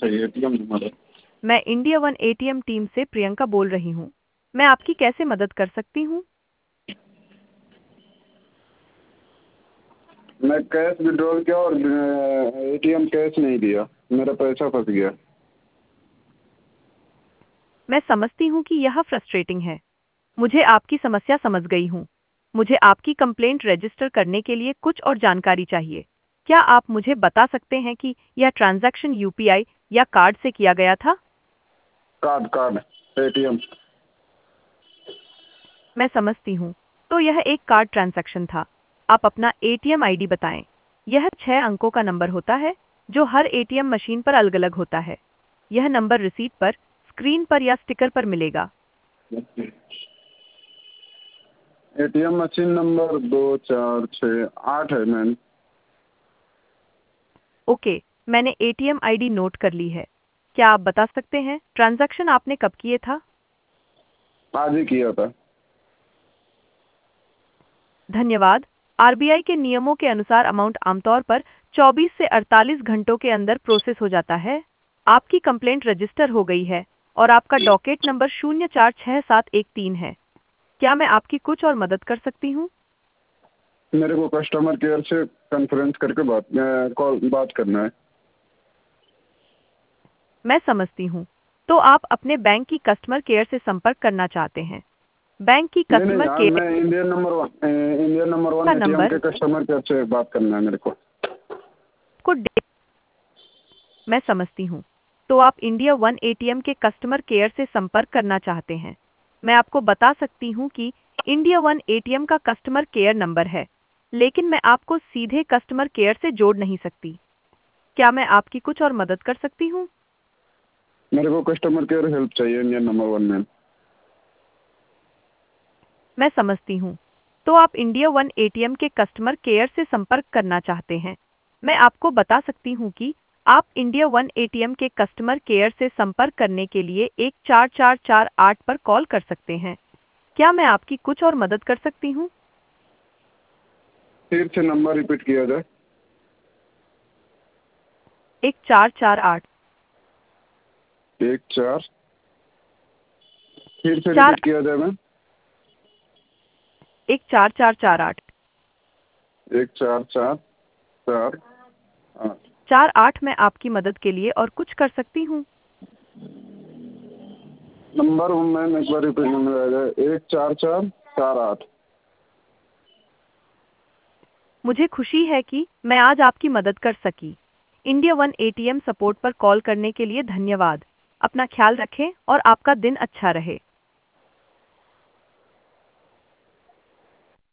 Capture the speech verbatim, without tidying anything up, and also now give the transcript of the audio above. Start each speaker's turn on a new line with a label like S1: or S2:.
S1: चाहिए, ATM number है।
S2: मैं इंडिया वन एटीएम टीम से प्रियंका बोल रही हूँ। मैं आपकी कैसे मदद कर सकती हूँ?
S1: मैं कैश विड्रॉल किया और एटीएम कैश नहीं दिया, मेरा पैसा फंस गया।
S2: मैं समझती हूँ कि यह फ्रस्ट्रेटिंग है। मुझे आपकी समस्या समझ गई हूँ। मुझे आपकी कंप्लेंट रजिस्टर करने के लिए कुछ और जानकारी चाहिए। क्या आप मुझे बता सकते हैं कि यह ट्रांजैक्शन यूपीआई या कार्ड से किया गया था?
S1: Card card ATM.
S2: मैं समझती हूँ। तो यह एक कार्ड ट्रांजैक्शन था। आप अपना एटीएम आईडी बताएं। यह छह अंकों का नंबर होता है जो हर एटीएम मशीन पर अलग-अलग होता है। यह नंबर रिसीट पर, स्क्रीन पर या स्टिकर पर मिलेगा।
S1: एटीएम मशीन नंबर दो चार छः आठ है मैम।
S2: ओके, मैंने एटीएम आईडी नोट कर ली है। क्या आप बता सकते हैं ट्रांजैक्शन आपने कब किए था?
S1: आज ही किया था।
S2: धन्यवाद। आरबीआई के नियमों के अनुसार अमाउंट आमतौर पर चौबीस से अड़तालीस घंटों के अंदर प्रोसेस हो जाता है। आपकी कंप्लेंट रजिस्टर हो गई है और आपका डॉकेट नंबर शून्य चार छह सात एक तीन है। क्या मैं आपकी कुछ और मदद कर सकती हूँ?
S1: मेरे को कस्टमर केयर से कॉन्फ्रेंस करके बात कॉल बात करना है।
S2: मैं समझती हूँ। तो आप अपने बैंक की कस्टमर केयर से संपर्क करना चाहते हैं। बैंक की
S1: नहीं नहीं
S2: कस्टमर
S1: यार,
S2: केयर
S1: मैं Indian number one Indian number one
S2: का
S1: एटीएम
S2: नंबर
S1: के कस्टमर केयर से बात करना है मेरे को।
S2: को दे- मैं समझती हूँ। तो आप इंडिया वन एटीएम के कस्टमर केयर से संपर्क करना चाहते हैं। मैं आपको बता सकती हूँ कि इंडिया वन एटीएम का कस्टमर केयर नंबर है, लेकिन मैं आपको सीधे कस्टमर केयर से जोड़ नहीं सकती। क्या मैं आपकी कुछ और मदद कर सकती हूँ?
S1: मेरे को कस्टमर केयर हेल्प चाहिए इंडियन नंबर वन में।
S2: मैं समझती हूँ। तो आप इंडिया वन एटीएम के कस्टमर केयर से संपर्क करना चाहते हैं। मैं आपको बता सकती हूँ कि आप इंडिया वन एटीएम के कस्टमर केयर से संपर्क करने के लिए एक चार चार चार आठ पर कॉल कर सकते हैं। क्या मैं आपकी कुछ और मदद कर सकती हूँ?
S1: फिर से नंबर रिपीट किया जाए।
S2: एक चार चार आठ
S1: एक चार फिर से
S2: चार
S1: रिपीट किया जाए मैम।
S2: एक चार चार चार आठ
S1: एक चार चार चार आठ।
S2: चार आठ मैं आपकी मदद के लिए और कुछ कर सकती हूँ?
S1: नंबर मैम एक बार रिपीट में आ जाए। एक चार चार चार आठ।
S2: मुझे खुशी है कि मैं आज आपकी मदद कर सकी। इंडिया वन एटीएम सपोर्ट पर कॉल करने के लिए धन्यवाद। अपना ख्याल रखें और आपका दिन अच्छा रहे।